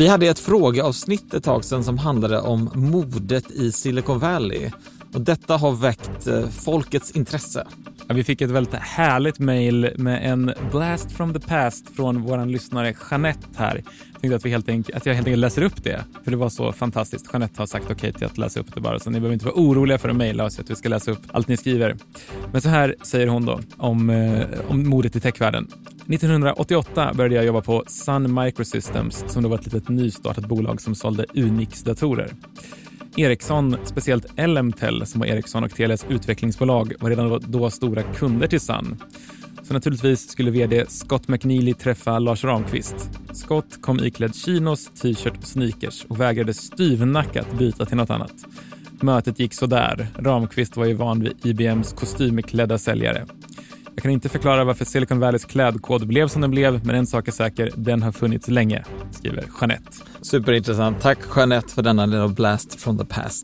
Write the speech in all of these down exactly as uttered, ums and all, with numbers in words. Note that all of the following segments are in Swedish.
Vi hade ett frågeavsnitt ett tag sedan som handlade om modet i Silicon Valley. Och detta har väckt folkets intresse. Ja, vi fick ett väldigt härligt mejl med en blast from the past från våran lyssnare Jeanette här. Jag tänkte att, vi helt enkelt, att jag helt enkelt läser upp det. För det var så fantastiskt. Jeanette har sagt okej okay till att läsa upp det bara. Så ni behöver inte vara oroliga för att mejla oss att vi ska läsa upp allt ni skriver. Men så här säger hon då om, eh, om modet i techvärlden. nittonhundraåttioåtta började jag jobba på Sun Microsystems som då var ett litet nystartat bolag som sålde Unix-datorer. Ericsson, speciellt Elmtel som var Ericsson och Telias utvecklingsbolag, var redan då stora kunder till Sun. Så naturligtvis skulle vd Scott McNeely träffa Lars Ramqvist. Scott kom iklädd chinos, t-shirt och sneakers och vägrade styvnackat byta till något annat. Mötet gick så där. Ramqvist var ju van vid I B M:s kostymklädda säljare. Jag kan inte förklara varför Silicon Valleys klädkod blev som den blev, men en sak är säker, den har funnits länge, skriver Jeanette. Superintressant. Tack Jeanette för denna lilla blast from the past.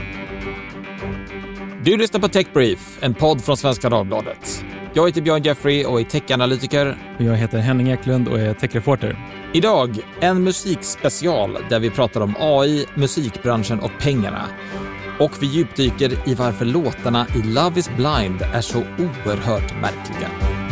Du lyssnar på Tech Brief, en podd från Svenska Dagbladet. Jag heter Björn Jeffrey och är techanalytiker. Jag heter Henning Eklund och är techreporter. Idag en musikspecial där vi pratar om A I, musikbranschen och pengarna. Och vi djupdyker i varför låtarna i Love is Blind är så oerhört märkliga.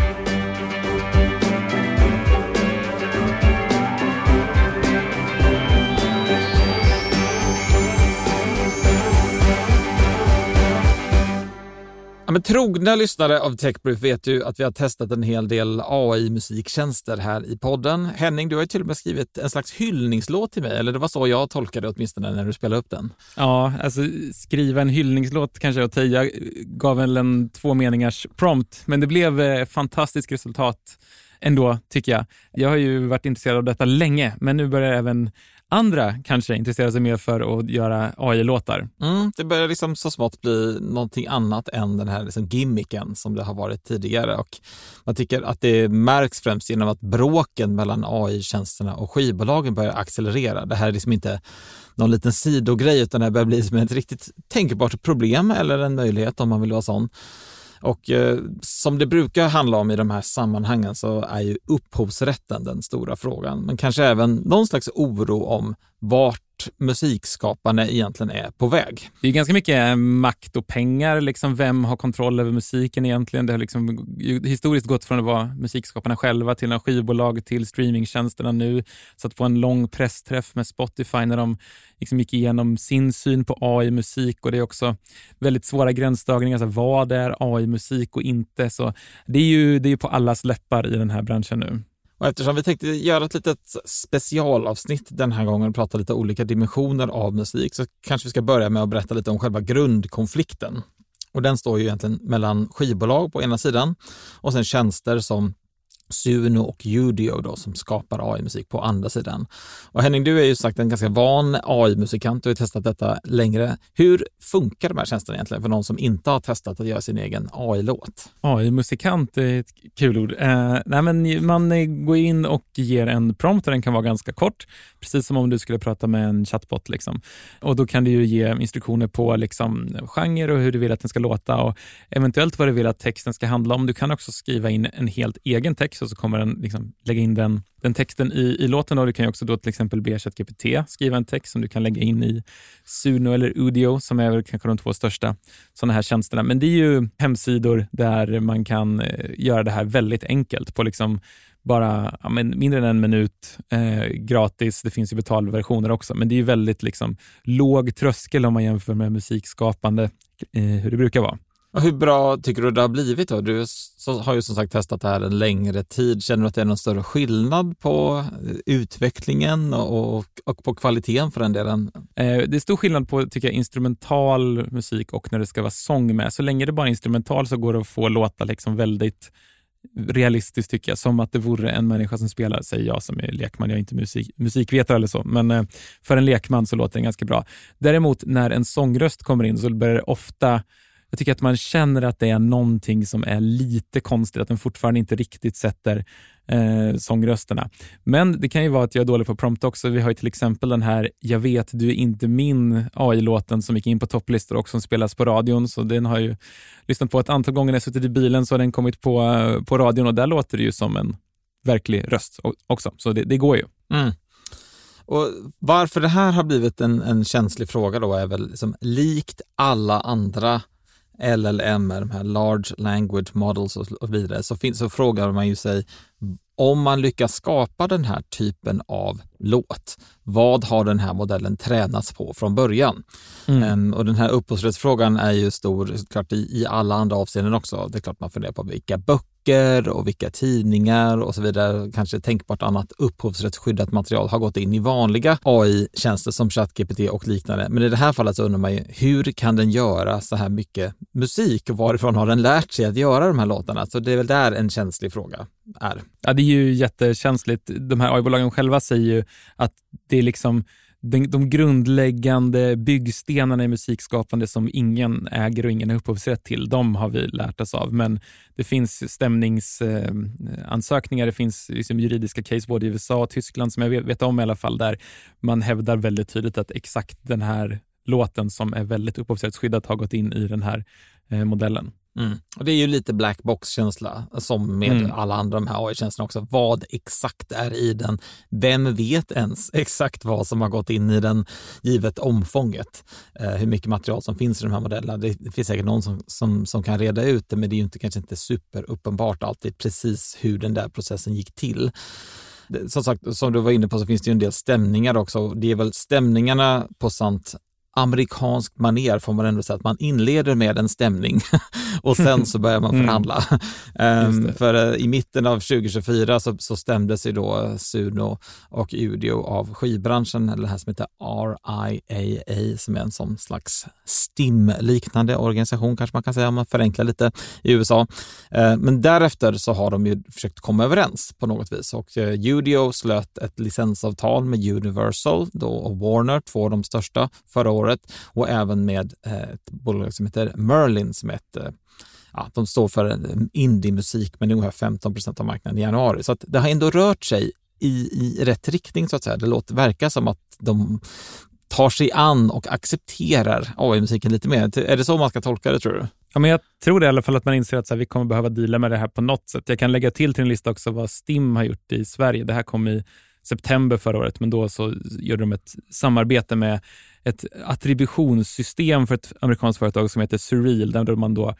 Ja, men trogna lyssnare av TechBrief vet ju att vi har testat en hel del A I-musiktjänster här i podden. Henning, du har ju till och med skrivit en slags hyllningslåt till mig, eller det var så jag tolkade det åtminstone när du spelade upp den. Ja, alltså skriva en hyllningslåt kanske åt dig. Jag gav väl en två meningars prompt, men det blev eh, fantastiskt resultat ändå, tycker jag. Jag har ju varit intresserad av detta länge, men nu börjar även andra kanske intressera sig mer för att göra A I-låtar. Mm, det börjar liksom så smått bli någonting annat än den här liksom gimmicken som det har varit tidigare. Och man tycker att det märks främst genom att bråken mellan A I-tjänsterna och skivbolagen börjar accelerera. Det här är liksom inte någon liten sidogrej, utan det börjar bli som ett riktigt tänkbart problem eller en möjlighet om man vill vara sån. Och eh, som det brukar handla om i de här sammanhangen så är ju upphovsrätten den stora frågan. Men kanske även någon slags oro om vart musikskaparna egentligen är på väg. Det är ganska mycket makt och pengar. Liksom vem har kontroll över musiken egentligen? Det har liksom historiskt gått från att vara musikskaparna själva till en skivbolag till streamingtjänsterna nu. Satt på en lång pressträff med Spotify när de liksom gick igenom sin syn på A I-musik. Och det är också väldigt svåra gränsdragningar. Alltså vad är A I-musik och inte? Så det är ju det är på allas läppar i den här branschen nu. Och eftersom vi tänkte göra ett litet specialavsnitt den här gången och prata lite olika dimensioner av musik, så kanske vi ska börja med att berätta lite om själva grundkonflikten. Och den står ju egentligen mellan skivbolag på ena sidan och sen tjänster som Suno och Udio då, som skapar A I-musik på andra sidan. Och Henning, du är ju sagt en ganska van A I-musikant och har testat detta längre. Hur funkar de här tjänsterna egentligen för någon som inte har testat att göra sin egen A I-låt? A I-musikant är ett kul ord. Eh, nej men man går in och ger en prompt och den kan vara ganska kort. Precis som om du skulle prata med en chatbot liksom. Och då kan du ju ge instruktioner på liksom genre och hur du vill att den ska låta och eventuellt vad du vill att texten ska handla om. Du kan också skriva in en helt egen text och så kommer den liksom lägga in den, den texten i, i låten. Och du kan ju också då till exempel be ChatGPT skriva en text som du kan lägga in i Suno eller Udio som är väl kanske de två största sådana här tjänsterna. Men det är ju hemsidor där man kan eh, göra det här väldigt enkelt på liksom bara ja, men mindre än en minut eh, gratis. Det finns ju betalversioner också. Men det är ju väldigt liksom låg tröskel om man jämför med musikskapande eh, hur det brukar vara. Och hur bra tycker du det har blivit då? Du så, har ju som sagt testat det här en längre tid. Känner du att det är någon större skillnad på utvecklingen och, och, och på kvaliteten för den delen? Eh, det är stor skillnad på tycker jag, instrumental musik och när det ska vara sång med. Så länge det bara är instrumental så går det att få låta liksom väldigt realistiskt tycker jag. Som att det vore en människa som spelar, säger jag som är lekman. Jag är inte musik, musikvetare eller så. Men eh, för en lekman så låter det ganska bra. Däremot när en sångröst kommer in så börjar det ofta... Jag tycker att man känner att det är någonting som är lite konstigt, att den fortfarande inte riktigt sätter eh, sångrösterna. Men det kan ju vara att jag är dålig på prompt också. Vi har ju till exempel den här Jag vet du är inte min A I-låten som gick in på topplistor och som spelas på radion. Så den har ju lyssnat på ett antal gånger när jag suttit i bilen så har den kommit på, på radion och där låter det ju som en verklig röst också. Så det, det går ju. Mm. Och varför det här har blivit en, en känslig fråga då är väl liksom, likt alla andra L L M, de här large language models och, och vidare, så, finns, så frågar man ju sig, om man lyckas skapa den här typen av låt, vad har den här modellen tränats på från början? Mm. Um, och den här upphovsrättsfrågan är ju stor klart, i, i alla andra avseenden också. Det är klart man funderar på vilka böcker och vilka tidningar och så vidare, kanske tänkbart annat upphovsrättsskyddat material har gått in i vanliga A I-tjänster som ChatGPT och liknande. Men i det här fallet så undrar man ju, hur kan den göra så här mycket musik och varifrån har den lärt sig att göra de här låtarna? Så det är väl där en känslig fråga är. Ja, det är ju jättekänsligt. De här A I-bolagen själva säger ju att det är liksom de, de grundläggande byggstenarna i musikskapande som ingen äger och ingen har upphovsrätt till, de har vi lärt oss av. Men det finns stämningsansökningar, det finns liksom juridiska case både i U S A och Tyskland som jag vet, vet om i alla fall, där man hävdar väldigt tydligt att exakt den här låten som är väldigt upphovsrättsskyddat har gått in i den här eh, modellen. Mm. Och det är ju lite black box-känsla som med mm. alla andra de här A I-tjänsterna också. Vad exakt är i den? Vem vet ens exakt vad som har gått in i den givet omfånget? Eh, hur mycket material som finns i de här modellerna. Det, det finns säkert någon som, som, som kan reda ut det, men det är ju inte, kanske inte superuppenbart alltid precis hur den där processen gick till. Som sagt, som du var inne på så finns det ju en del stämningar också. Det är väl stämningarna på sant amerikansk manér får man ändå säga att man inleder med en stämning och sen så börjar man förhandla. Mm. um, för uh, i mitten av tjugo tjugofyra så, så stämdes ju då Suno och Udio av skivbranschen, eller det här som heter R I A A, som är en sån slags STIM-liknande organisation kanske man kan säga om man förenklar lite i U S A. Uh, men därefter så har de ju försökt komma överens på något vis, och uh, Udio slöt ett licensavtal med Universal då, och Warner, två av de största, förra året, och även med ett bolag som heter Merlin som är ett, ja, de står för indie-musik men ungefär femton procent av marknaden i januari. Så att det har ändå rört sig i, i rätt riktning så att säga. Det låter verka som att de tar sig an och accepterar A I-musiken lite mer. Är det så man ska tolka det, tror du? Ja, men jag tror det i alla fall, att man inser att så här, vi kommer behöva deala med det här på något sätt. Jag kan lägga till till en lista också vad STIM har gjort i Sverige. Det här kom i september förra året, men då så gör de ett samarbete med ett attributionssystem för ett amerikanskt företag som heter Surreal, där man då,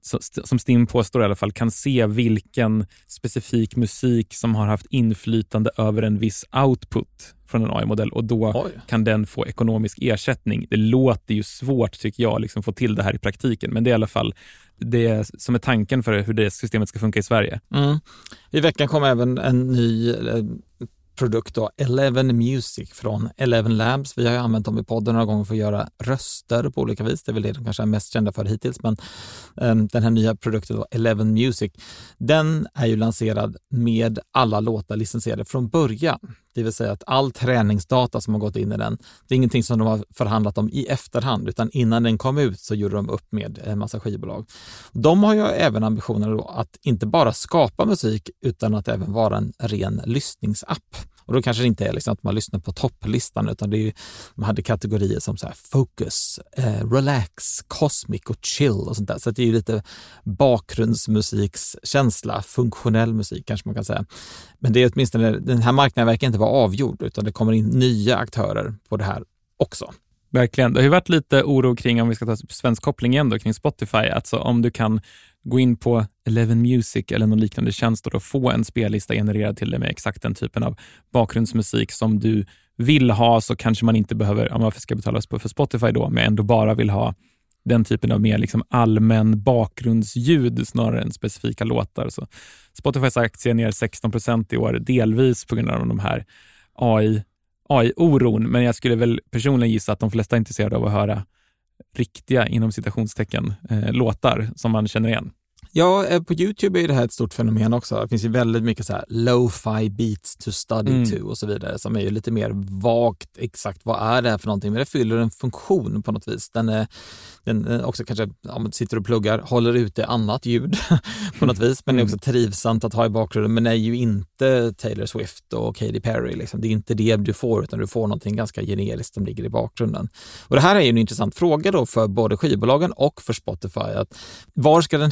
som STIM påstår i alla fall, kan se vilken specifik musik som har haft inflytande över en viss output från en A I-modell, och då Oj. kan den få ekonomisk ersättning. Det låter ju svårt, tycker jag, liksom få till det här i praktiken, men det är i alla fall det som är tanken för hur det systemet ska funka i Sverige. Mm. I veckan kom även en ny produkt då, Eleven Music från Eleven Labs. Vi har ju använt dem i podden några gånger för att göra röster på olika vis. Det är väl det de kanske är mest kända för hittills, men um, den här nya produkten då, Eleven Music, den är ju lanserad med alla låtar licensierade från början. Det vill säga att all träningsdata som har gått in i den, det är ingenting som de har förhandlat om i efterhand, utan innan den kom ut så gjorde de upp med en massa skivbolag. De har ju även ambitioner då att inte bara skapa musik utan att även vara en ren lyssningsapp. Och då kanske det inte är liksom att man lyssnar på topplistan, utan det är ju, man hade kategorier som så här focus, eh, relax, cosmic och chill och sånt där. Så det är ju lite bakgrundsmusikskänsla, funktionell musik kanske man kan säga. Men det är åtminstone, den här marknaden verkar inte vara avgjord, utan det kommer in nya aktörer på det här också. Verkligen. Det har ju varit lite oro kring, om vi ska ta svensk koppling igen då, kring Spotify. Alltså om du kan gå in på Eleven Music eller någon liknande tjänst och få en spellista genererad till dig med exakt den typen av bakgrundsmusik som du vill ha, så kanske man inte behöver, om man ska betalas på för Spotify då, men ändå bara vill ha den typen av mer liksom allmän bakgrundsljud snarare än specifika låtar. Så Spotifys aktie är ner sexton procent i år, delvis på grund av de här A I A I-oron, men jag skulle väl personligen gissa att de flesta är intresserade av att höra riktiga, inom citationstecken, eh, låtar som man känner igen. Ja, på YouTube är det här ett stort fenomen också. Det finns ju väldigt mycket så här lo-fi beats to study mm. to och så vidare, som är ju lite mer vagt exakt vad är det här för någonting, men det fyller en funktion på något vis. Den är, den är också kanske, om man sitter och pluggar, håller ute annat ljud på något vis, men det är också trivsamt att ha i bakgrunden, men är ju inte Taylor Swift och Katy Perry liksom. Det är inte det du får, utan du får någonting ganska generiskt som ligger i bakgrunden. Och det här är ju en intressant fråga då för både skivbolagen och för Spotify, att var ska den här musiken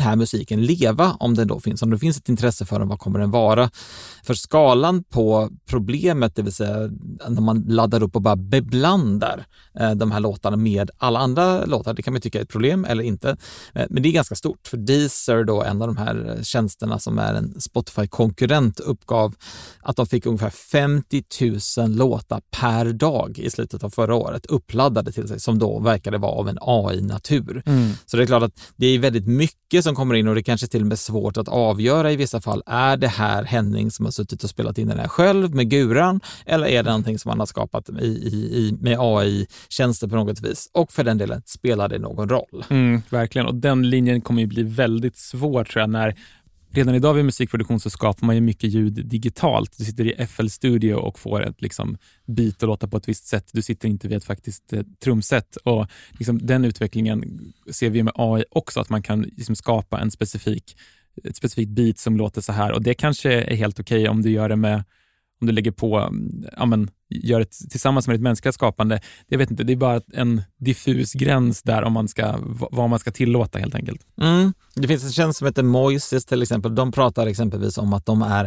musiken leva om den då finns. Om det finns ett intresse för den, vad kommer den vara? För skalan på problemet, det vill säga när man laddar upp och bara beblandar eh, de här låtarna med alla andra låtar, det kan man tycka är ett problem eller inte. Eh, men det är ganska stort, för Deezer då, en av de här tjänsterna som är en Spotify-konkurrent, uppgav att de fick ungefär femtio tusen låtar per dag i slutet av förra året uppladdade till sig, som då verkade vara av en A I-natur. Mm. Så det är klart att det är väldigt mycket som kommer in, och det kanske till och med är svårt att avgöra i vissa fall. Är det här Henning som har suttit och spelat in den här själv med guran, eller är det någonting som man har skapat i, i, i, med A I-tjänster på något vis? Och för den delen, spelar det någon roll? Mm, verkligen, och den linjen kommer ju bli väldigt svår, tror jag, när redan idag vid musikproduktion så skapar man ju mycket ljud digitalt. Du sitter i F L Studio och får ett liksom beat att låta på ett visst sätt. Du sitter inte vid ett faktiskt eh, trumset. Och liksom den utvecklingen ser vi med A I också, att man kan liksom skapa en specifik, ett specifikt beat som låter så här. Och det kanske är helt okej okay om du gör det med, om du lägger på, ja men, gör det tillsammans med ett mänskligt skapande. Jag vet inte, det är bara en diffus gräns där om man ska, vad man ska tillåta helt enkelt. Mm. Det finns en tjänst som heter Moises till exempel. De pratar exempelvis om att de är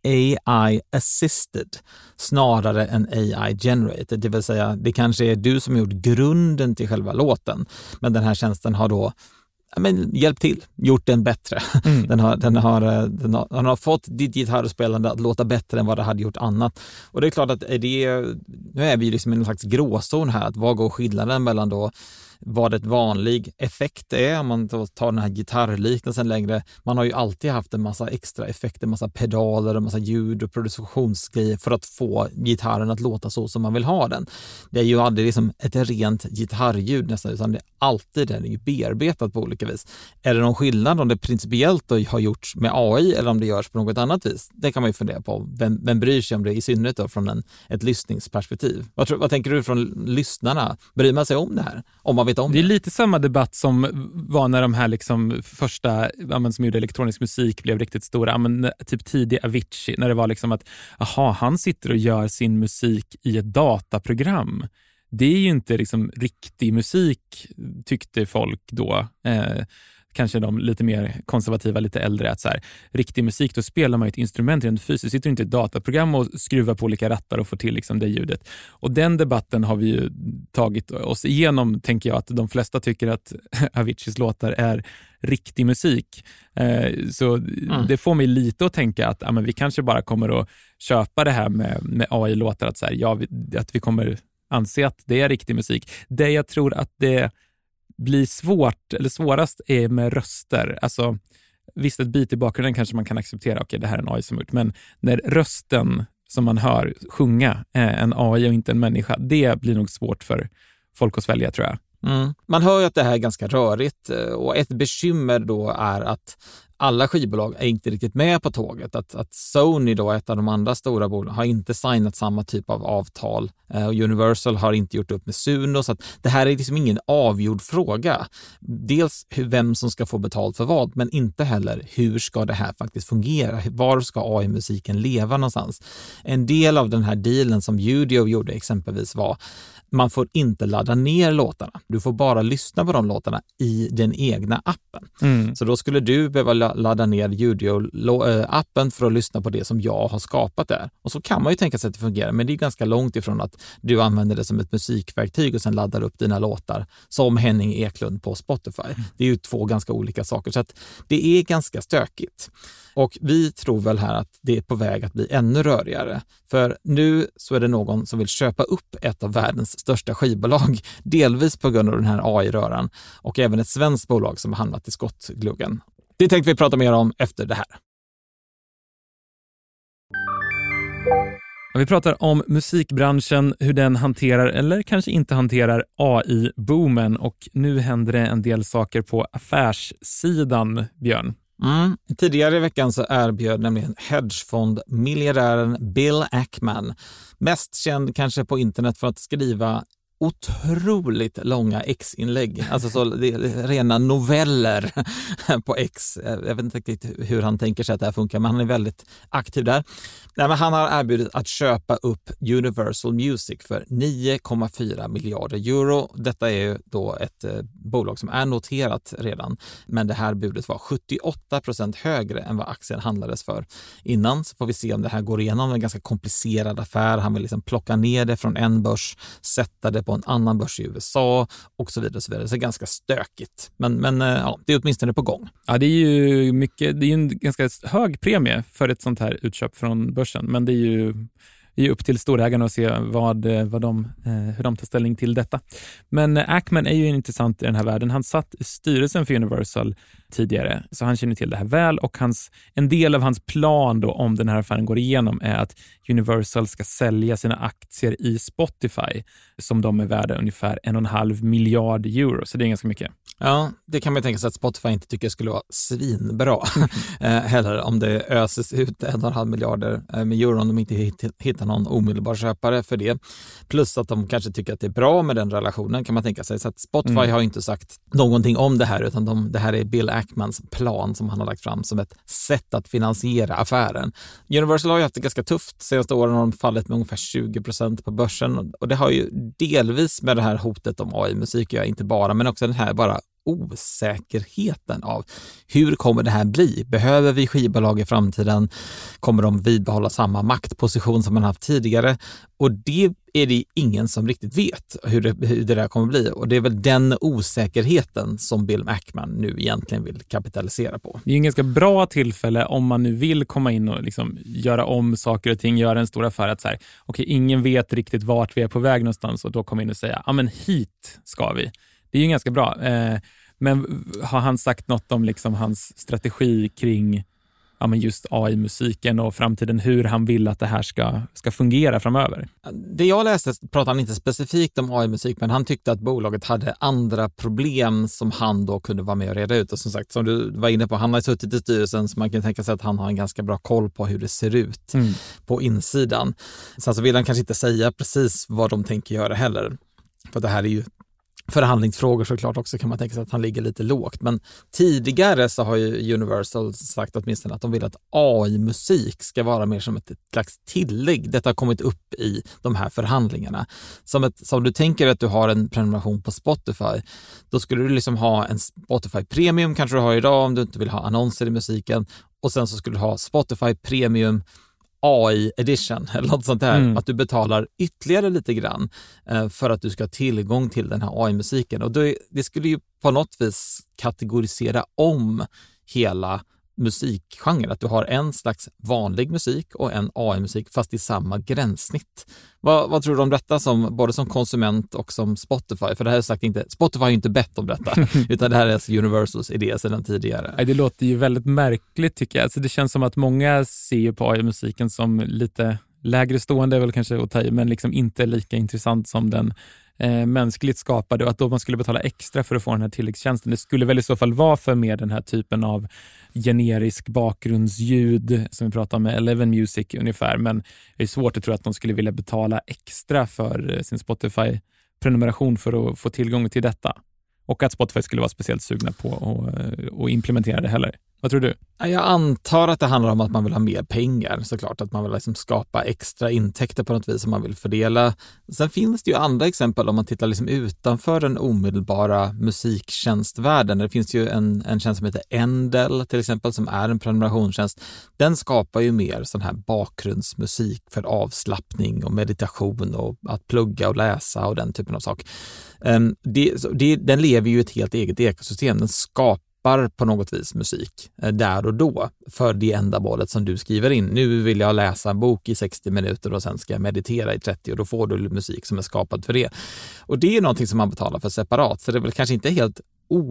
A I-assisted snarare än A I-generated. Det vill säga, det kanske är du som har gjort grunden till själva låten, men den här tjänsten har då men hjälp till, gjort den bättre. Mm. Den, har, den, har, den, har, den har fått ditt gitarrspelande att låta bättre än vad det hade gjort annat. Och det är klart att det, nu är vi liksom i en slags gråzon här, att vad går skillnaden mellan då vad ett vanlig effekt är, om man då tar den här gitarrliknelsen längre. Man har ju alltid haft en massa extra effekter, en massa pedaler, en massa ljud och produktionsgrejer för att få gitarren att låta så som man vill ha den. Det är ju aldrig liksom ett rent gitarrljud nästan, utan det är alltid den är ju bearbetat på olika vis. Är det någon skillnad om det principiellt då har gjorts med A I eller om det görs på något annat vis? Det kan man ju fundera på. Vem, vem bryr sig om det, i synnerhet då från en, ett lyssningsperspektiv? Vad, tror, vad tänker du från lyssnarna? Bryr man sig om det här? Om man vet om det? Det är lite samma debatt som var när de här liksom första ja, som gjorde elektronisk musik blev riktigt stora. Ja, men, typ tidig Avicii, när det var liksom att aha, han sitter och gör sin musik i ett dataprogram. Det är ju inte liksom riktig musik, tyckte folk då. Eh, kanske de lite mer konservativa, lite äldre, att så här, riktig musik, då spelar man ju ett instrument rent fysiskt, sitter inte i ett dataprogram och skruvar på olika rattar och får till liksom det ljudet. Och den debatten har vi ju tagit oss igenom, tänker jag, att de flesta tycker att Aviciis låtar är riktig musik. Eh, så mm. det får mig lite att tänka att ja, men vi kanske bara kommer att köpa det här med, med A I-låtar, att, så här, ja, vi, att vi kommer anse att det är riktig musik. Det jag tror att det blir svårt, eller svårast är med röster. Alltså, visst, ett bit i bakgrunden kanske man kan acceptera, okej, okay, det här är en A I som gjort, men när rösten som man hör sjunga är en A I och inte en människa, det blir nog svårt för folk att svälja, tror jag. Mm. Man hör ju att det här är ganska rörigt, och ett bekymmer då är att alla skivbolag är inte riktigt med på tåget. Att, att Sony då, ett av de andra stora bolagen, har inte signat samma typ av avtal. Eh, och Universal har inte gjort upp med Suno. Så att det här är liksom ingen avgjord fråga. Dels hur, vem som ska få betalt för vad, men inte heller hur ska det här faktiskt fungera. Var ska A I-musiken leva någonstans? En del av den här dealen som Udio gjorde exempelvis var man får inte ladda ner låtarna. Du får bara lyssna på de låtarna i den egna appen. Mm. Så då skulle du behöva ladda ner Udio-appen för att lyssna på det som jag har skapat där. Och så kan man ju tänka sig att det fungerar, men det är ganska långt ifrån att du använder det som ett musikverktyg och sen laddar upp dina låtar som Henning Eklund på Spotify. Mm. Det är ju två ganska olika saker, så att det är ganska stökigt. Och vi tror väl här att det är på väg att bli ännu rörigare. För nu så är det någon som vill köpa upp ett av världens största skivbolag, delvis på grund av den här A I-röran, och även ett svenskt bolag som har hamnat i skottgluggen. Det tänkte vi prata mer om efter det här. Vi pratar om musikbranschen, hur den hanterar eller kanske inte hanterar A I-boomen, och nu händer det en del saker på affärssidan, Björn. Mm. Tidigare i veckan så erbjöd nämligen hedgefondmiljardären Bill Ackman, mest känd kanske på internet för att skriva otroligt långa X-inlägg. Alltså så det är rena noveller på X. Jag vet inte riktigt hur han tänker sig att det här funkar, men han är väldigt aktiv där. Nej, men han har erbjudit att köpa upp Universal Music för nio komma fyra miljarder euro. Detta är ju då ett eh, bolag som är noterat redan, men det här budet var sjuttioåtta procent högre än vad aktien handlades för innan. Så får vi se om det här går igenom. En ganska komplicerad affär. Han vill liksom plocka ner det från en börs, sätta det på en annan börs i U S A och så vidare. Och så vidare. Så det är ganska stökigt. Men, men ja, det är åtminstone på gång. Ja, det är ju mycket, det är en ganska hög premie för ett sånt här utköp från börsen. Men det är ju, det är upp till storägarna att se vad, vad de, hur de tar ställning till detta. Men Ackman är ju intressant i den här världen. Han satt i styrelsen för Universal tidigare, så han känner till det här väl, och hans, en del av hans plan då, om den här affären går igenom, är att Universal ska sälja sina aktier i Spotify som de är värda ungefär en och en halv miljard euro, så det är ganska mycket. Ja, det kan man tänka sig att Spotify inte tycker skulle vara svinbra eh, heller om det öses ut en och en halv miljarder eh, med euro om de inte hitt, hittar någon omedelbar köpare för det. Plus att de kanske tycker att det är bra med den relationen, kan man tänka sig. Så att Spotify mm. har inte sagt någonting om det här, utan de, det här är Bill Ackmans plan som han har lagt fram som ett sätt att finansiera affären. Universal har ju haft det ganska tufft. Senaste åren har de fallit med ungefär tjugo procent på börsen, och det har ju delvis med det här hotet om A I-musik, ja, inte bara, men också den här bara osäkerheten av hur kommer det här bli? Behöver vi skivbolag i framtiden? Kommer de vidbehålla samma maktposition som man haft tidigare? Och det är det ingen som riktigt vet hur det, hur det där kommer bli. Och det är väl den osäkerheten som Bill Ackman nu egentligen vill kapitalisera på. Det är en ganska bra tillfälle om man nu vill komma in och liksom göra om saker och ting, göra en stor affär, att så här, okej, ingen vet riktigt vart vi är på väg någonstans, och då kommer in och säga, ja men hit ska vi. Det är ju ganska bra. Eh, men har han sagt något om liksom hans strategi kring ja, men just A I-musiken och framtiden, hur han vill att det här ska, ska fungera framöver? Det jag läste pratade han inte specifikt om A I-musik, men han tyckte att bolaget hade andra problem som han då kunde vara med och reda ut. Och som sagt, som du var inne på, han har suttit i styrelsen, så man kan tänka sig att han har en ganska bra koll på hur det ser ut mm. på insidan. Sen så vill han kanske inte säga precis vad de tänker göra heller. För det här är ju förhandlingsfrågor såklart också, kan man tänka sig att han ligger lite lågt. Men tidigare så har ju Universal sagt åtminstone att de vill att A I-musik ska vara mer som ett slags tillägg. Detta har kommit upp i de här förhandlingarna. Som, ett, som du tänker att du har en prenumeration på Spotify, då skulle du liksom ha en Spotify Premium, kanske du har idag om du inte vill ha annonser i musiken. Och sen så skulle du ha Spotify Premium A I edition eller något sånt där, mm. att du betalar ytterligare lite grann eh, för att du ska ha tillgång till den här A I-musiken. Och då, det skulle ju på något vis kategorisera om hela musikgenren, att du har en slags vanlig musik och en A I-musik fast i samma gränssnitt. Vad, vad tror du om detta som både som konsument och som Spotify? För det här är sagt inte, Spotify har ju inte bett om detta utan det här är alltså Universals idé sedan tidigare. Nej, det låter ju väldigt märkligt tycker jag. Alltså det känns som att många ser på A I-musiken som lite lägre stående, är väl kanske att ta i, men liksom inte lika intressant som den eh, mänskligt skapade, och att då man skulle betala extra för att få den här tilläggstjänsten. Det skulle väl i så fall vara för mer den här typen av generisk bakgrundsljud som vi pratar om med Eleven Music ungefär, men det är svårt att tro att de skulle vilja betala extra för sin Spotify-prenumeration för att få tillgång till detta. Och att Spotify skulle vara speciellt sugna på att, att implementera det heller. Vad tror du? Jag antar att det handlar om att man vill ha mer pengar, såklart. Att man vill liksom skapa extra intäkter på något vis som man vill fördela. Sen finns det ju andra exempel om man tittar liksom utanför den omedelbara musiktjänstvärlden. Det finns ju en, en tjänst som heter Endel till exempel, som är en prenumerationstjänst. Den skapar ju mer sån här bakgrundsmusik för avslappning och meditation och att plugga och läsa och den typen av sak. Det, det, den lever ju i ett helt eget ekosystem. Den skapar på något vis musik där och då för det ändamålet som du skriver in. Nu vill jag läsa en bok i sextio minuter och sen ska jag meditera i trettio, och då får du musik som är skapad för det. Och det är någonting som man betalar för separat, så det är väl kanske inte helt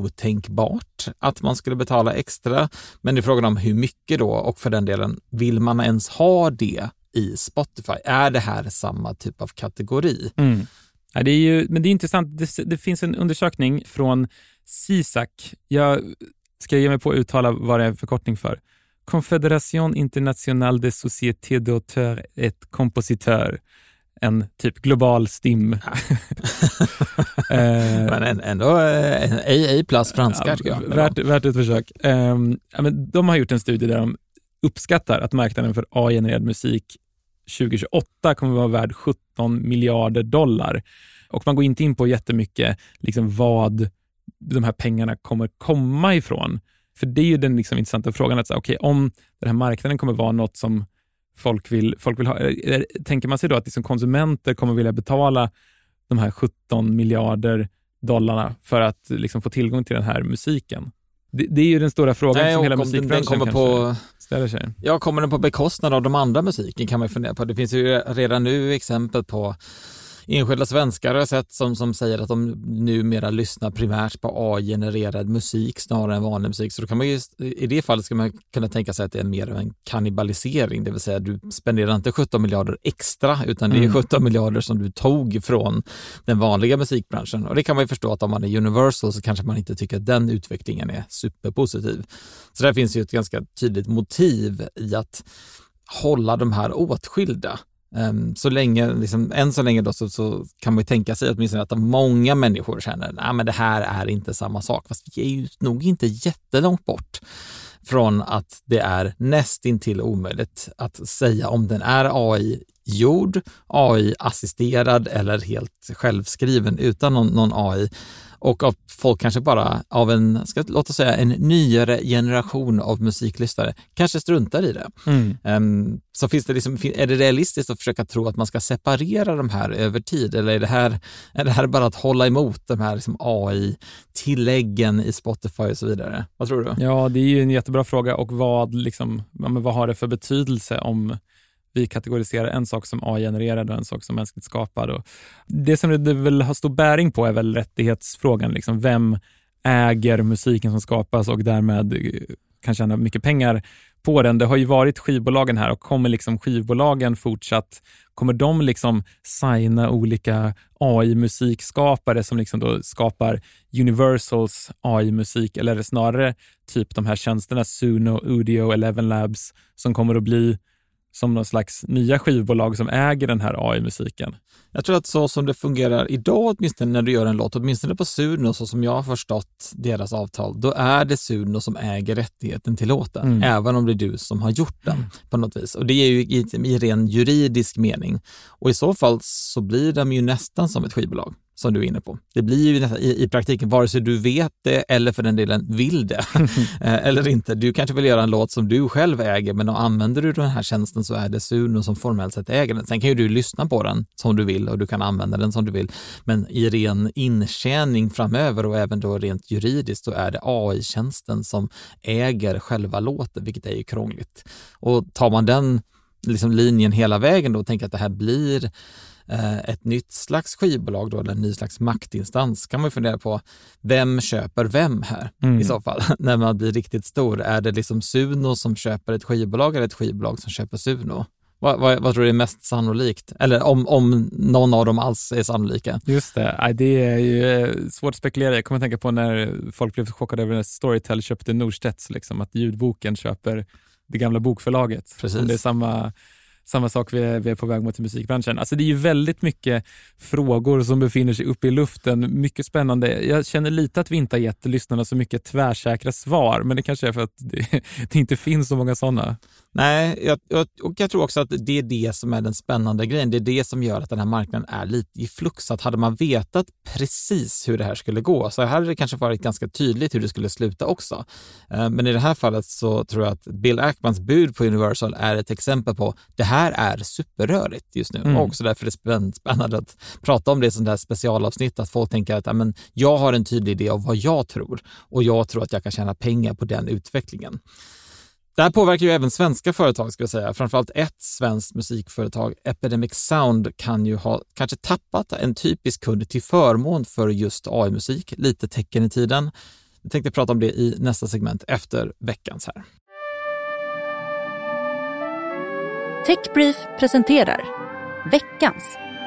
otänkbart att man skulle betala extra, men det är frågan om hur mycket då, och för den delen, vill man ens ha det i Spotify? Är det här samma typ av kategori? Mm. Ja, det är ju, men det är intressant. Det, det finns en undersökning från C I S A C. Jag ska ge mig på att uttala vad det är förkortning för. Confédération Internationale des Sociétés d'Auteurs et Compositeurs. en typ global stim. Ja. Men ändå A A plus franska, tycker jag. Värt, värt ett försök. Um, ja, men de har gjort en studie där de uppskattar att marknaden för A I-genererad musik tjugo tjugoåtta kommer att vara värd sjutton miljarder dollar. Och man går inte in på jättemycket liksom vad de här pengarna kommer komma ifrån. För det är ju den liksom intressanta frågan. Att, okay, om den här marknaden kommer vara något som folk vill, folk vill ha. Eller, tänker man sig då att liksom konsumenter kommer vilja betala de här sjutton miljarder dollarna för att liksom få tillgång till den här musiken? Det, det är ju den stora frågan. Nej, som hela musikbranschen den på, ställer sig. Ja, kommer den på bekostnad av de andra musiken, kan man ju fundera på. Det finns ju redan nu exempel på enskilda svenskar har jag sett som, som säger att de numera lyssnar primärt på A I-genererad musik snarare än vanlig musik. Så då kan man ju, i det fallet ska man kunna tänka sig att det är mer av en kannibalisering. Det vill säga du spenderar inte sjutton miljarder extra, utan det är sjutton miljarder som du tog från den vanliga musikbranschen. Och det kan man ju förstå att om man är Universal så kanske man inte tycker att den utvecklingen är superpositiv. Så där finns ju ett ganska tydligt motiv i att hålla de här åtskilda. Um, så länge, liksom, än så länge då, så, så kan man ju tänka sig åtminstone att många människor känner nej, men det här är inte samma sak. Fast vi är ju nog inte jättelångt bort från att det är nästintill omöjligt att säga om den är A I-gjord, A I-assisterad eller helt självskriven utan någon, någon A I. Och att folk kanske bara av en, ska låt oss säga, en nyare generation av musiklyssnare kanske struntar i det. Mm. Um, så finns det liksom, är det realistiskt att försöka tro att man ska separera de här över tid? Eller är det här, är det här bara att hålla emot de här liksom A I-tilläggen i Spotify och så vidare? Vad tror du? Ja, det är ju en jättebra fråga. Och vad, liksom, vad har det för betydelse om vi kategoriserar en sak som A I-genererad och en sak som mänskligt skapad? Och det som det väl har stor bäring på är väl rättighetsfrågan. Liksom, vem äger musiken som skapas och därmed kan tjäna mycket pengar på den? Det har ju varit skivbolagen här, och kommer liksom skivbolagen fortsatt, kommer de liksom signa olika A I-musikskapare som liksom då skapar Universals A I-musik, eller är det snarare typ de här tjänsterna Suno, Udio, Eleven Labs som kommer att bli som någon slags nya skivbolag som äger den här A I-musiken? Jag tror att så som det fungerar idag, åtminstone när du gör en låt, åtminstone på Suno, så som jag har förstått deras avtal, då är det Suno som äger rättigheten till låten, mm. även om det är du som har gjort den på något vis. Och det är ju i, i ren juridisk mening. Och i så fall så blir de ju nästan som ett skivbolag, som du är inne på. Det blir ju nästan, i, i praktiken, vare sig du vet det eller för den delen vill det eller inte. Du kanske vill göra en låt som du själv äger, men då använder du den här tjänsten så är det Suno som formellt sett äger den. Sen kan ju du lyssna på den som du vill och du kan använda den som du vill. Men i ren intjäning framöver och även då rent juridiskt så är det A I-tjänsten som äger själva låten, vilket är ju krångligt. Och tar man den liksom linjen hela vägen då och tänker att det här blir ett nytt slags skivbolag då, eller en ny slags maktinstans, kan man ju fundera på vem köper vem här mm. i så fall. När man blir riktigt stor, är det liksom Suno som köper ett skivbolag eller ett skivbolag som köper Suno? Vad, vad, vad tror du är mest sannolikt? Eller om, om någon av dem alls är sannolika? Just det, det är ju svårt att spekulera. Jag kommer att tänka på när folk blev chockade över när Storytel köpte Norstedts, liksom, att ljudboken köper det gamla bokförlaget. Precis. Om det är samma... Samma sak vi är, vi är på väg mot i musikbranschen. Alltså det är ju väldigt mycket frågor som befinner sig uppe i luften. Mycket spännande. Jag känner lite att vi inte har gett lyssnarna så mycket tvärsäkra svar. Men det kanske är för att det, det inte finns så många sådana. Nej, jag, jag, och jag tror också att det är det som är den spännande grejen. Det är det som gör att den här marknaden är lite i flux. Att hade man vetat precis hur det här skulle gå, så hade det kanske varit ganska tydligt hur det skulle sluta också. Men i det här fallet så tror jag att Bill Ackmans bud på Universal är ett exempel på det här är superrörigt just nu. Mm. Och också därför är det spännande att prata om det som det här specialavsnitt, att folk tänker att ja, men jag har en tydlig idé av vad jag tror och jag tror att jag kan tjäna pengar på den utvecklingen. Det här påverkar ju även svenska företag, ska jag säga. Framförallt ett svenskt musikföretag, Epidemic Sound, kan ju ha kanske tappat en typisk kund till förmån för just A I-musik. Lite tecken i tiden. Jag tänkte prata om det i nästa segment efter veckans här. Techbrief presenterar veckans.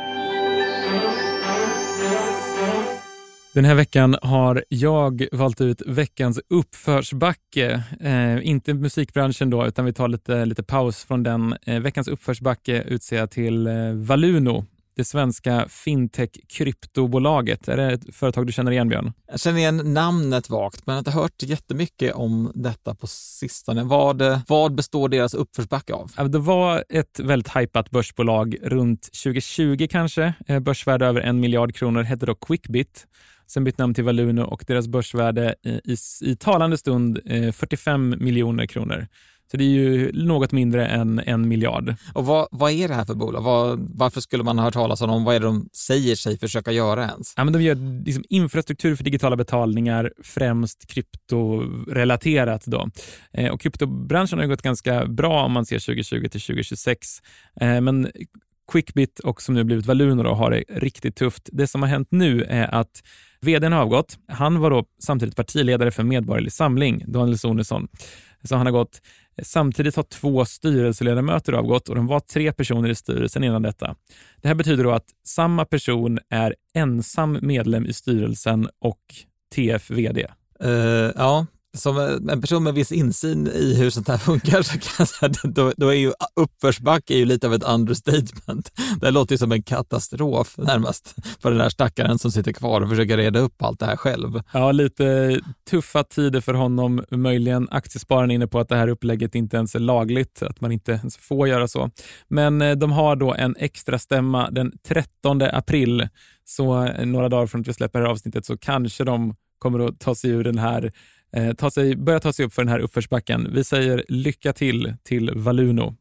Den här veckan har jag valt ut veckans uppförsbacke. Eh, inte musikbranschen då, utan vi tar lite, lite paus från den. Eh, veckans uppförsbacke utser jag till eh, Valuno. det svenska fintech-kryptobolaget. Är det ett företag du känner igen, Björn? Jag känner igen namnet vagt, men jag har inte hört jättemycket om detta på sistone. Vad, vad består deras uppförsbacke av? Ja, det var ett väldigt hypat börsbolag runt tjugo tjugo kanske. Börsvärde över en miljard kronor, hette då Quickbit. Sen bytt namn till Valuno och deras börsvärde i, i, i talande stund eh, fyrtiofem miljoner kronor. Så det är ju något mindre än en miljard. Och vad, vad är det här för bolag? Vad, varför skulle man ha hört talas om dem? Vad är det de säger sig försöka göra ens? Ja, men de gör liksom infrastruktur för digitala betalningar, främst kryptorelaterat då. Eh, och kryptobranschen har ju gått ganska bra om man ser tjugo tjugo till tjugo tjugosex. Eh, men Quickbit och som nu blivit Valuno då, har det riktigt tufft. Det som har hänt nu är att vdn har avgått. Han var då samtidigt partiledare för Medborgerlig Samling, Daniel Sonesson. Så han har gått. Samtidigt har två styrelseledamöter avgått och de var tre personer i styrelsen innan detta. Det här betyder då att samma person är ensam medlem i styrelsen och T F-vd. Uh, ja, som en person med viss insyn i hur sånt här funkar så kan jag säga, då, då är ju uppförsback är ju lite av ett understatement. Det låter ju som en katastrof närmast för den där stackaren som sitter kvar och försöker reda upp allt det här själv. Ja, lite tuffa tider för honom. Möjligen aktiespararna inne på att det här upplägget inte ens är lagligt, att man inte ens får göra så. Men de har då en extra stämma den trettonde april, så några dagar från att vi släpper det här avsnittet så kanske de kommer att ta sig ur den här Eh, ta sig, börja ta sig upp för den här uppförsbacken. Vi säger lycka till till Valuno.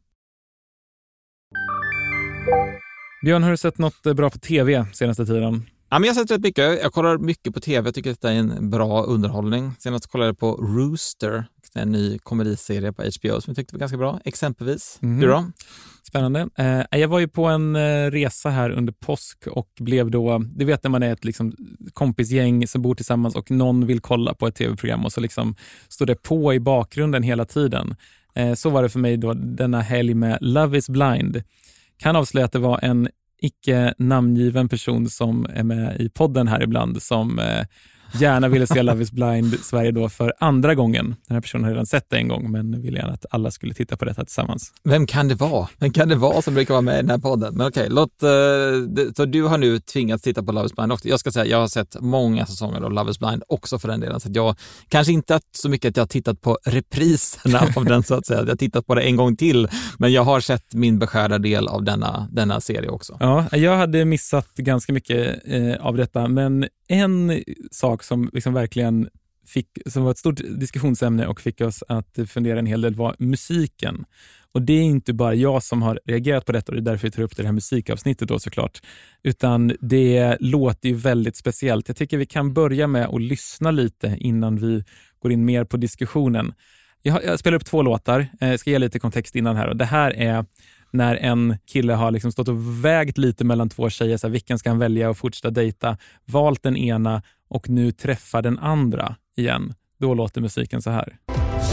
Björn, har du sett något bra på tv senaste tiden? Ja, men jag har sett rätt mycket. Jag kollar mycket på tv. Jag tycker att det är en bra underhållning. Senast kollade jag på Rooster, en ny komediserie på H B O som jag tyckte var ganska bra, exempelvis. Mm. Du då? Spännande. Eh, jag var ju på en eh, resa här under påsk och blev då, det vet när man är ett liksom, kompisgäng som bor tillsammans och någon vill kolla på ett tv-program och så liksom står det på i bakgrunden hela tiden. Eh, så var det för mig då denna helg med Love is Blind. Kan avslöja att det var en icke namngiven person som är med i podden här ibland som eh, gärna ville se Love is Blind Sverige då för andra gången. Den här personen har redan sett det en gång men ville gärna att alla skulle titta på detta tillsammans. Vem kan det vara? Vem kan det vara som brukar vara med i den här podden? Men okej, låt, uh, så du har nu tvingats titta på Love is Blind också. Jag ska säga, jag har sett många säsonger av Love is Blind också för den delen. Så jag kanske inte så mycket att jag har tittat på repriserna av den så att säga. Jag har tittat på det en gång till, men jag har sett min beskärda del av denna, denna serie också. Ja, jag hade missat ganska mycket eh, av detta, men en sak som liksom verkligen fick, som var ett stort diskussionsämne och fick oss att fundera en hel del var musiken. Och det är inte bara jag som har reagerat på detta och det är därför jag tar upp det här musikavsnittet då såklart. Utan det låter ju väldigt speciellt. Jag tycker vi kan börja med att lyssna lite innan vi går in mer på diskussionen. Jag, har, jag spelar upp två låtar. Jag ska ge lite kontext innan här. Och det här är när en kille har liksom stått och vägt lite mellan två tjejer. Så här, vilken ska han välja och fortsätta dejta? Valt den ena och nu träffar den andra igen. Då låter musiken så här.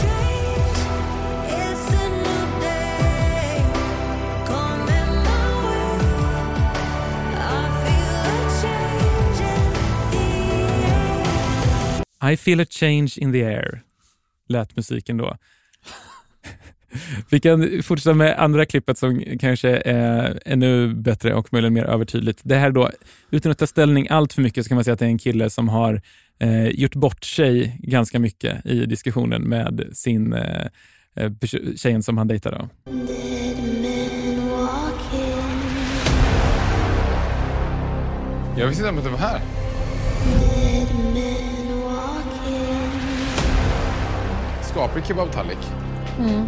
I feel a change in the air. Lät musiken då. Vi kan fortsätta med andra klippet som kanske är ännu bättre och möjligen mer övertydligt. Det här då, utan att ta ställning allt för mycket så kan man säga att det är en kille som har eh, gjort bort sig ganska mycket i diskussionen med sin eh, tjejen som han dejtar då. Jag visste inte att det var här. Skaplig kebab-tallrik. Mm.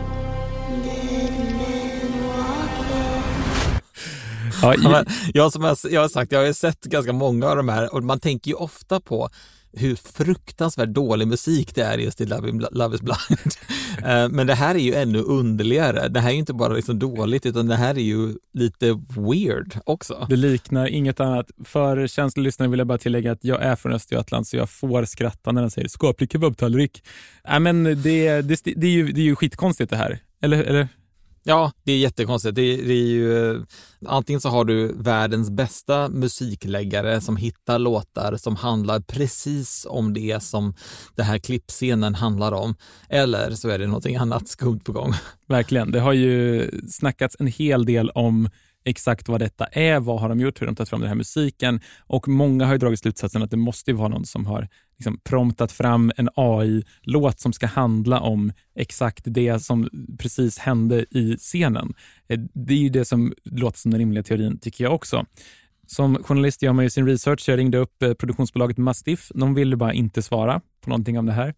Ja, jag, jag, som jag, jag har sagt, jag har sett ganska många av de här och man tänker ju ofta på hur fruktansvärt dålig musik det är just i Love, Love is Blind. Men det här är ju ännu underligare. Det här är ju inte bara liksom dåligt utan det här är ju lite weird också. Det liknar inget annat. För känslolyssnare vill jag bara tillägga att jag är från Östergötland så jag får skratta när de säger skaplig kebabtallrik. Nej, men det, det, det, är ju, det är ju skitkonstigt det här. Eller... eller? Ja, det är jättekonstigt. Det, det är ju, antingen så har du världens bästa musikläggare som hittar låtar som handlar precis om det som det här klippscenen handlar om. Eller så är det någonting annat skumt på gång. Verkligen. Det har ju snackats en hel del om exakt vad detta är, vad har de gjort, hur de tagit fram den här musiken. Och många har ju dragit slutsatsen att det måste ju vara någon som har liksom promptat fram en A I-låt som ska handla om exakt det som precis hände i scenen. Det är ju det som låter som den rimliga teorin, tycker jag också. Som journalist gör man ju sin research. Jag ringde upp produktionsbolaget Mastiff. De ville bara inte svara på någonting om det här.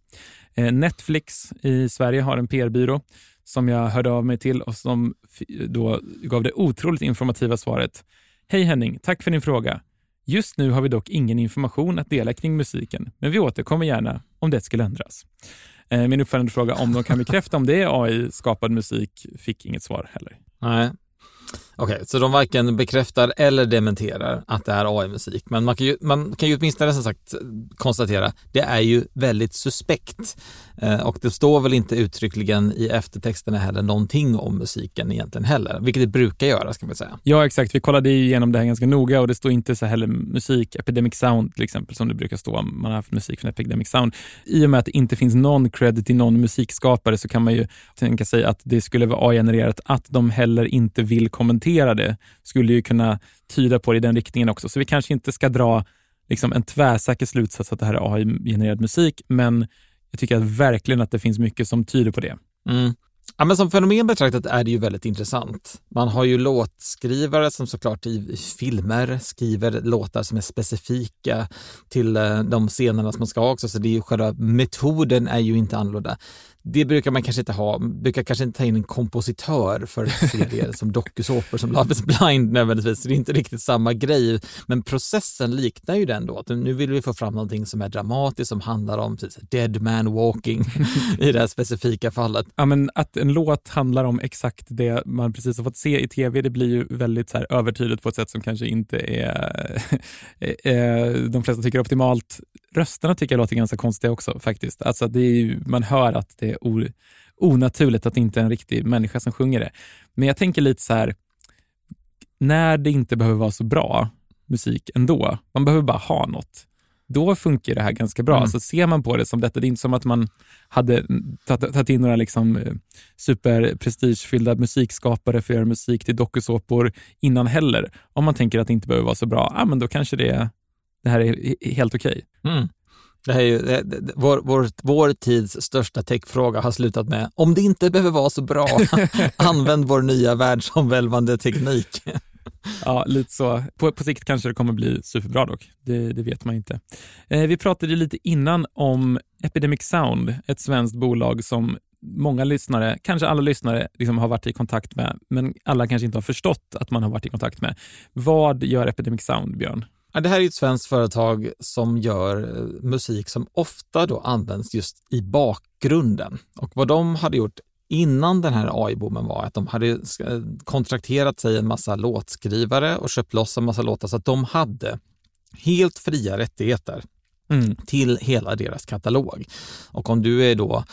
Netflix i Sverige har en P R-byrå som jag hörde av mig till och som då gav det otroligt informativa svaret. Hej Henning, tack för din fråga. Just nu har vi dock ingen information att dela kring musiken, men vi återkommer gärna om det skulle ändras. Min uppföljande fråga om de kan bekräfta om det är A I-skapad musik fick inget svar heller. Nej. Okej, okay, så de varken bekräftar eller dementerar att det är A I-musik. Men man kan ju, man kan ju åtminstone som sagt konstatera, det är ju väldigt suspekt. Eh, och det står väl inte uttryckligen i eftertexterna heller någonting om musiken egentligen heller. Vilket det brukar göra, ska man säga. Ja, exakt. Vi kollade igenom det här ganska noga och det står inte så heller musik, Epidemic Sound till exempel, som det brukar stå om man har haft musik från Epidemic Sound. I och med att det inte finns någon credit till någon musikskapare så kan man ju tänka sig att det skulle vara A I-genererat. Att de heller inte vill kommentera det skulle ju kunna tyda på det i den riktningen också. Så vi kanske inte ska dra liksom en tvärsäker slutsats att det här är A I-genererad musik, men jag tycker att verkligen att det finns mycket som tyder på det. Mm. Ja, men som fenomen betraktat är det ju väldigt intressant. Man har ju låtskrivare som såklart i filmer skriver låtar som är specifika till de scenerna som man ska ha också, så det är ju själva metoden är ju inte annorlunda. Det brukar man kanske inte ha, brukar kanske inte ta in en kompositör för serier som dokusåpor som Love is Blind nödvändigtvis. Det är inte riktigt samma grej, men processen liknar ju den då. Att nu vill vi få fram någonting som är dramatiskt, som handlar om typ, dead man walking i det här specifika fallet. Ja, men att en låt handlar om exakt det man precis har fått se i tv, det blir ju väldigt så här övertydligt på ett sätt som kanske inte är, är de flesta tycker optimalt. Rösterna tycker jag låter ganska konstiga också faktiskt. Alltså det är ju, man hör att det är o, onaturligt att det inte är en riktig människa som sjunger det. Men jag tänker lite så här, när det inte behöver vara så bra musik ändå, man behöver bara ha något, då funkar det här ganska bra. Mm. Så ser man på det som detta, det är inte som att man hade tagit in några liksom superprestigefyllda musikskapare för att göra musik till dokusåpor innan heller. Om man tänker att det inte behöver vara så bra, ja, men då kanske det, det här är helt okej. Mm. Det här är ju, det, det, vår, vår, vår tids största techfråga har slutat med, om det inte behöver vara så bra, använd vår nya världsomvälvande teknik. Ja, lite så. På, på sikt kanske det kommer bli superbra dock. Det, det vet man inte. Eh, vi pratade lite innan om Epidemic Sound, ett svenskt bolag som många lyssnare, kanske alla lyssnare liksom har varit i kontakt med, men alla kanske inte har förstått att man har varit i kontakt med. Vad gör Epidemic Sound, Björn? Ja, det här är ett svenskt företag som gör musik som ofta då används just i bakgrunden. Och vad de hade gjort innan den här A I-boomen var att de hade kontrakterat sig en massa låtskrivare och köpt loss en massa låtar så att de hade helt fria rättigheter mm. till hela deras katalog. Och om du är då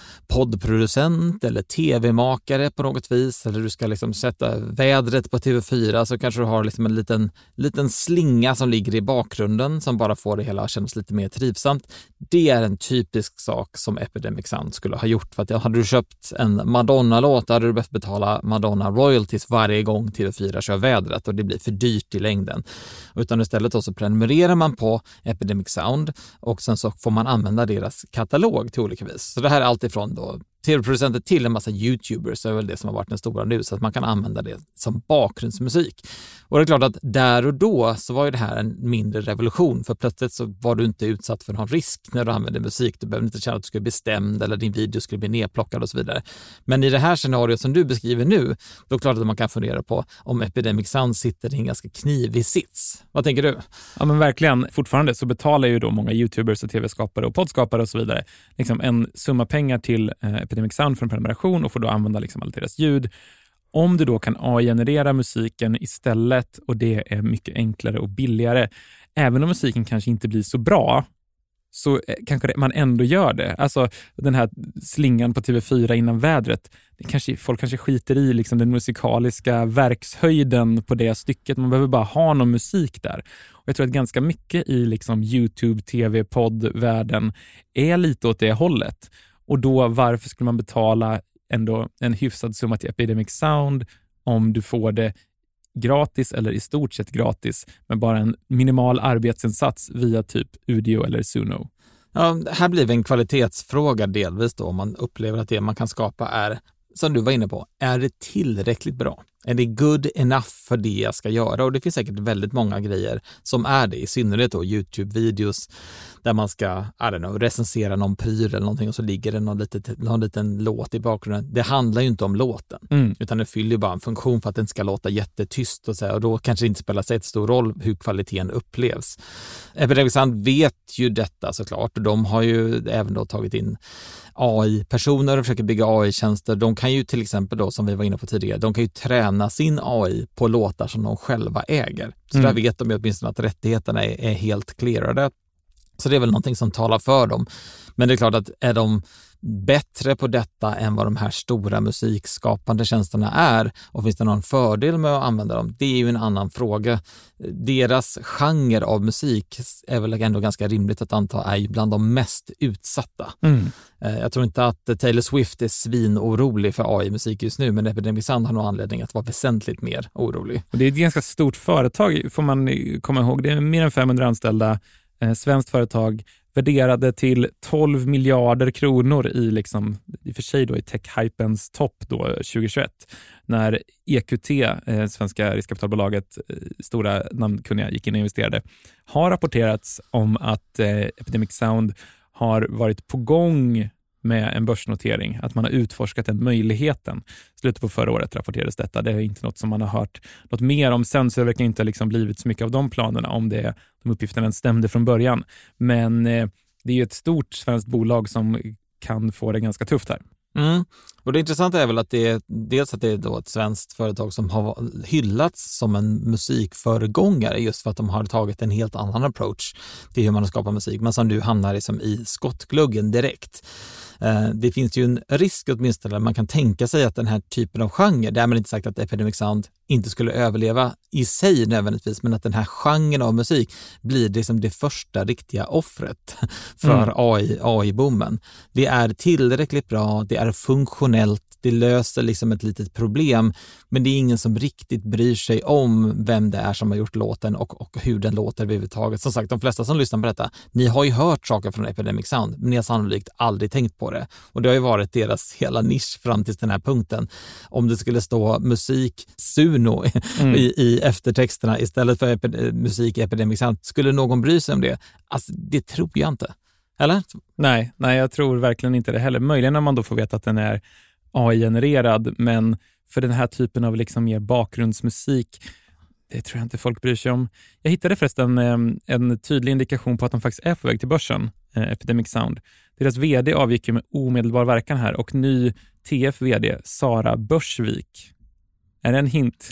poddproducent eller tv-makare på något vis, eller du ska liksom sätta vädret på T V fyra, så kanske du har liksom en liten, liten slinga som ligger i bakgrunden som bara får det hela att kännas lite mer trivsamt. Det är en typisk sak som Epidemic Sound skulle ha gjort, för att hade du köpt en Madonna-låt hade du behövt betala Madonna royalties varje gång T V fyra kör vädret, och det blir för dyrt i längden. Utan istället då så prenumererar man på Epidemic Sound och sen så får man använda deras katalog till olika vis. Så det här är allt ifrån då tv-producenter till en massa YouTubers, är väl det som har varit den stora nu, så att man kan använda det som bakgrundsmusik. Och det är klart att där och då så var ju det här en mindre revolution, för plötsligt så var du inte utsatt för någon risk när du använde musik. Du behövde inte känna att du skulle bli stämd eller din video skulle bli nedplockad och så vidare. Men i det här scenariot som du beskriver nu, då är det klart att man kan fundera på om Epidemic Sound sitter i en ganska knivig sits. Vad tänker du? Ja, men verkligen. Fortfarande så betalar ju då många YouTubers och tv-skapare och poddskapare och så vidare liksom en summa pengar till eh, Epidemic Sound för en prenumeration och får då använda liksom allt deras ljud. Om du då kan A I-generera musiken istället, och det är mycket enklare och billigare, även om musiken kanske inte blir så bra, så kanske man ändå gör det. Alltså den här slingan på T V fyra innan vädret, det kanske, folk kanske skiter i liksom den musikaliska verkshöjden på det stycket. Man behöver bara ha någon musik där. Och jag tror att ganska mycket i liksom YouTube, tv, podd-världen är lite åt det hållet. Och då varför skulle man betala ändå en hyfsad summa till Epidemic Sound om du får det gratis eller i stort sett gratis med bara en minimal arbetsinsats via typ Udio eller Suno. Ja, här blir det en kvalitetsfråga delvis då, om man upplever att det man kan skapa är, som du var inne på, är det tillräckligt bra? Är det good enough för det jag ska göra? Och det finns säkert väldigt många grejer som är det, i synnerhet då YouTube-videos där man ska, I don't know, recensera någon pryl eller någonting och så ligger det någon, litet, någon liten låt i bakgrunden. Det handlar ju inte om låten, mm. utan det fyller ju bara en funktion för att den ska låta jättetyst och så här, och då kanske det inte spelar sig ett stor roll hur kvaliteten upplevs. Epidemic Sound vet ju detta såklart, och de har ju även då tagit in A I-personer och försöker bygga A I-tjänster. De kan ju till exempel då, som vi var inne på tidigare, de kan ju träna sin A I på låtar som de själva äger. Så mm. där vet de ju åtminstone att rättigheterna är, är helt clearade. Så det är väl någonting som talar för dem. Men det är klart att är de bättre på detta än vad de här stora musikskapande tjänsterna är, och finns det någon fördel med att använda dem? Det är ju en annan fråga. Deras genre av musik är väl ändå ganska rimligt att anta är bland de mest utsatta. Mm. Jag tror inte att Taylor Swift är svinorolig för A I-musik just nu, men Epidemic Sound har nog anledning att vara väsentligt mer orolig. Och det är ett ganska stort företag, får man komma ihåg. Det är mer än femhundra anställda, eh, svenskt företag, värderade till tolv miljarder kronor i, liksom, i och för sig då i tech-hypens topp då tjugohundratjugoett, när E Q T, eh, svenska riskkapitalbolaget, eh, stora namnkunniga, gick in och investerade. Har rapporterats om att eh, Epidemic Sound har varit på gång med en börsnotering, att man har utforskat den möjligheten. Slutet på förra året rapporterades detta. Det är inte något som man har hört något mer om sen, så det verkar inte liksom blivit så mycket av de planerna, om det, de uppgifterna stämde från början. Men eh, det är ju ett stort svenskt bolag som kan få det ganska tufft här. Mm. Och det intressanta är väl att det är dels att det är då ett svenskt företag som har hyllats som en musikföregångare just för att de har tagit en helt annan approach till hur man skapar musik, men som nu hamnar liksom i skottgluggen direkt. Det finns ju en risk åtminstone, man kan tänka sig att den här typen av genre, därmed inte sagt att Epidemic Sound inte skulle överleva i sig nödvändigtvis, men att den här genren av musik blir liksom det första riktiga offret för mm. A I, A I-boomen. Det är tillräckligt bra, det är funktionellt, det löser liksom ett litet problem, men det är ingen som riktigt bryr sig om vem det är som har gjort låten och, och hur den låter överhuvudtaget. Som sagt, de flesta som lyssnar på detta, ni har ju hört saker från Epidemic Sound, men ni har sannolikt aldrig tänkt på det. Och det har ju varit deras hela nisch fram till den här punkten. Om det skulle stå musik Suno mm. i, i eftertexterna istället för epi- musik Epidemic Sound, skulle någon bry sig om det? Alltså, det tror jag inte. Eller? Nej, nej, jag tror verkligen inte det heller. Möjligen när man då får veta att den är A I-genererad, men för den här typen av liksom mer bakgrundsmusik, det tror jag inte folk bryr sig om. Jag hittade förresten en, en tydlig indikation på att de faktiskt är på väg till börsen, eh, Epidemic Sound. Deras vd avgick ju med omedelbar verkan här, och ny T F-vd Sara Börsvik. Är det en hint?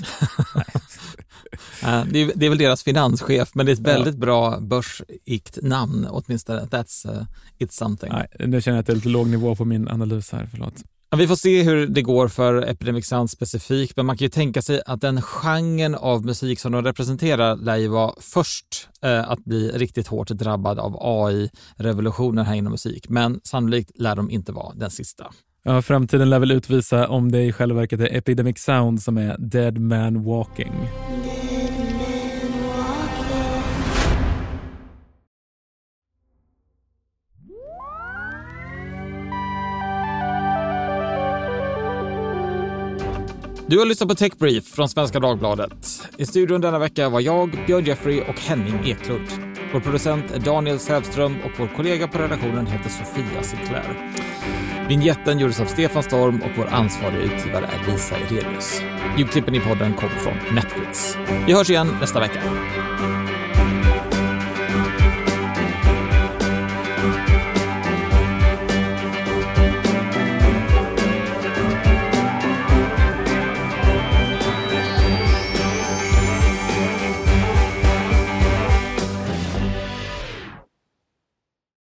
uh, det, är, det är väl deras finanschef, men det är ett väldigt ja. bra börsikt namn åtminstone. That's uh, it's something. Nej, nu känner jag att det är lite låg nivå på min analys här, förlåt. Ja, vi får se hur det går för Epidemic Sound specifikt, men man kan ju tänka sig att den genren av musik som de representerar lär ju vara först eh, att bli riktigt hårt drabbad av A I-revolutionen här inom musik, men sannolikt lär de inte vara den sista. Ja, framtiden lär väl utvisa om det i själva verket är Epidemic Sound som är Dead Man Walking. Du har lyssnat på Tech Brief från Svenska Dagbladet. I studion denna vecka var jag, Björn Jeffrey och Henning Eklund. Vår producent är Daniel Sävström och vår kollega på redaktionen heter Sofia Sinclair. Vignetten gjordes av Stefan Storm och vår ansvariga utgivare är Lisa Irenius. Ljudklippen i podden kommer från Netflix. Vi hörs igen nästa vecka.